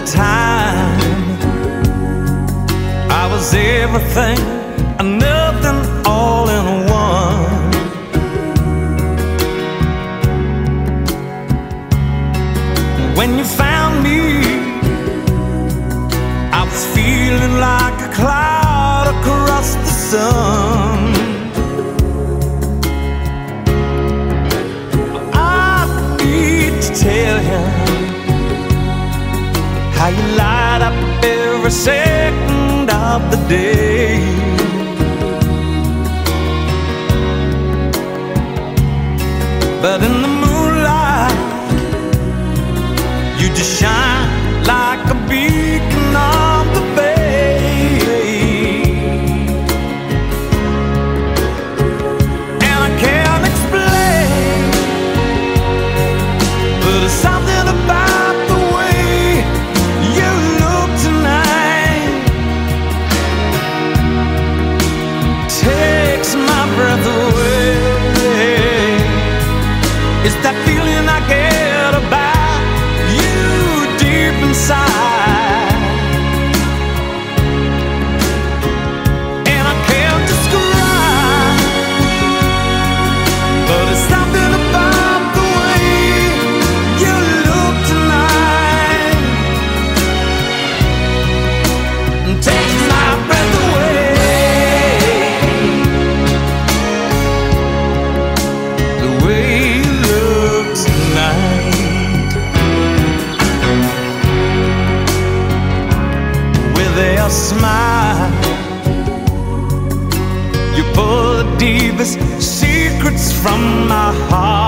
time. I was everything and nothing all in one. When you found me, I was feeling like a cloud across the sun. I need to tell you how you light up every second of the day. But in the moonlight, you just shine like a beacon on the bay. And I can't explain, but there's something about the way you look tonight takes my breath away. It's that feeling I get about you deep inside, and I can't describe, but it's something about the way you look tonight and takes my breath away. The way you look tonight, with a smile, you pull the deepest secrets from my heart.